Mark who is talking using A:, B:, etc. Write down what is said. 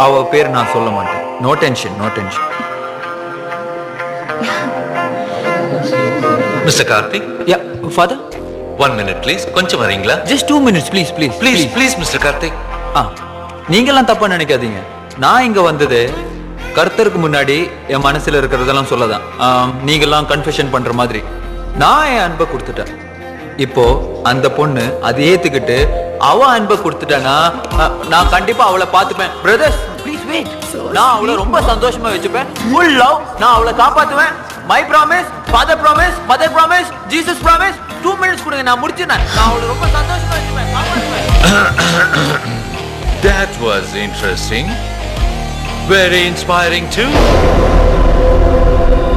A: அவ பேர் நான் சொல்ல மாட்டேன். No tension, no tension.
B: Mr. Karthik?
A: Yeah, father?
B: 1 minute, please. கொஞ்சம் வரீங்களா?
A: Just 2 minutes, please, please.
B: Please, Mr. Karthik.
A: நீங்கெல்லாம் தப்பா நினைக்காதீங்க. நான் இங்க வந்தது கர்த்தருக்கு முன்னாடி என் மனசுல இருக்கிறதெல்லாம் சொல்லதான். நீங்கெல்லாம் கன்ஃபெஷன் பண்ற மாதிரி நான் என் அன்பை கொடுத்துட்டேன். இப்போ அந்த பொண்ணு அதை ஏத்துக்கிட்டு அவ அன்பை கொடுத்துட்டானா நான் கண்டிப்பா அவளை பார்த்துப்பேன். Brothers please wait. நான் அவளை ரொம்ப சந்தோஷமா வச்சுப்பேன். Full love. நான் அவளை காப்பாத்துவேன். My promise, father promise, mother promise, Jesus promise. 2 minutes கொடுங்க, நான் முடிச்சிட்டேன். நான் அவளை ரொம்ப சந்தோஷமா வச்சுப்பேன், காப்பாத்துவேன்.
B: That was interesting. Very inspiring too.